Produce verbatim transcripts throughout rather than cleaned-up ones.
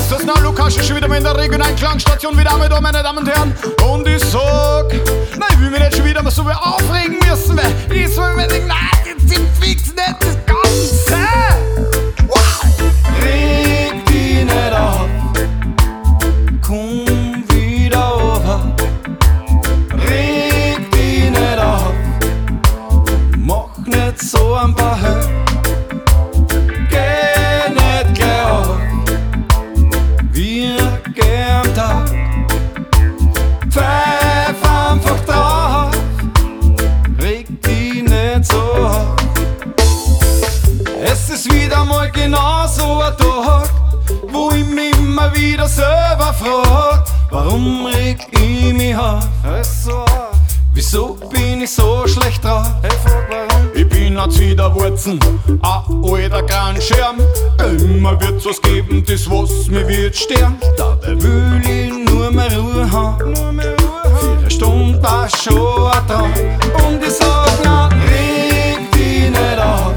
ist das? Na, Lukas ist schon wieder mal in der regionalen Klangstation wieder mit, meine Damen und Herren. Und ich sag, nein, ich will mich nicht schon wieder mal so aufregen müssen, weil ich so mir denke, nein, jetzt sind fix nicht das Ganze. Wow! Reg dich nicht auf, komm wieder over. Reg dich nicht auf, mach nicht so ein paar Höhe. Geh nicht gleich auf, wir gehen am Tag. Pfeif einfach drauf, reg dich nicht so auf. Es ist wieder mal genau so ein Tag, wo ich mich immer wieder selber frag, warum reg ich mich auf? Wieso bin ich so schlecht drauf? Hey, frag warum. Ich bin ein Zwiderwurzen, ein alter Kranschirm. Immer wird's was geben, das was mir wird sterben. Dabei will ich nur mehr Ruhe haben, nur mehr Ruhe haben. Vier Stunden war schon ein Traum. Und ich sag, na, reg dich nicht auf,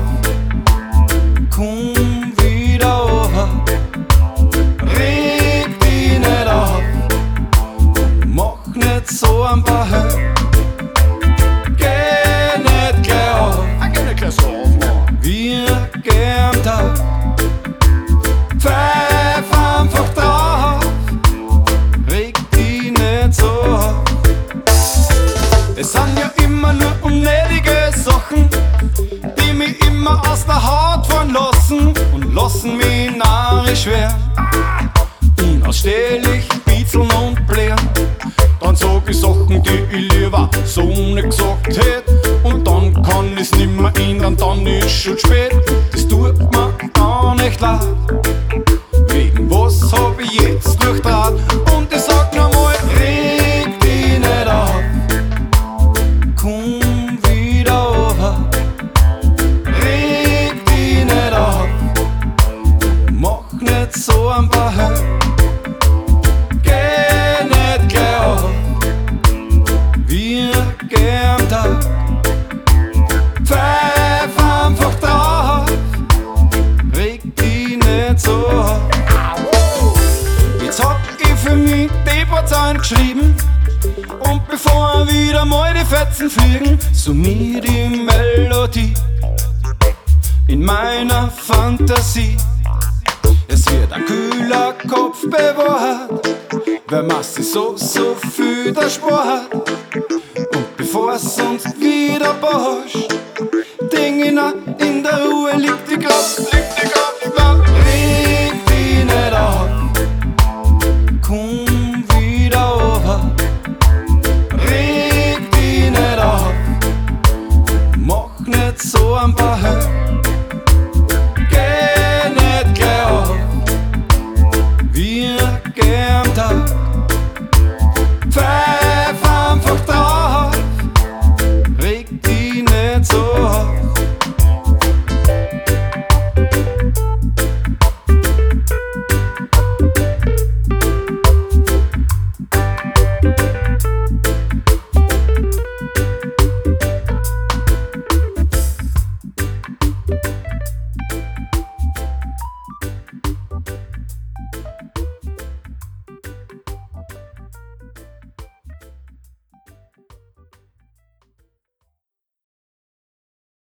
komm wieder over. Reg dich nicht auf, mach nicht so ein paar Höhe. Geh nicht gleich auf, Ich geh nicht gleich so auf, Mann. wir gehen am Tag. Pfeif einfach drauf, reg dich nicht so auf. Es sind ja immer nur unnötige Sachen, die mich immer aus der Haut fahren lassen und lassen mich narrisch werden. Unausstehlich bitzeln und blären. Dann sag ich Sachen, die ich lieber so nicht gesagt hätt. Und dann kann ich's nimmer ändern, dann ist schon spät. Das tut mir auch nicht leid. Wegen was hab ich jetzt durch Draht? Und ich sag nochmal, reg dich nicht auf, komm wieder over. Reg dich nicht auf, mach nicht so ein paar Höhe. Geh nicht gleich auf, wir gehen am Tag. Pfeif einfach drauf, reg dich nicht so auf. Jetzt hab ich für mich die paar Zeilen geschrieben, und bevor wieder mal die Fetzen fliegen, summier die Melodie in meiner Fantasie. Es wird ein kühler Kopf bewahrt, weil man sich so, so viel der Sport. Und bevor es uns wieder borscht, Ding in der Ruhe liegt die Kraft.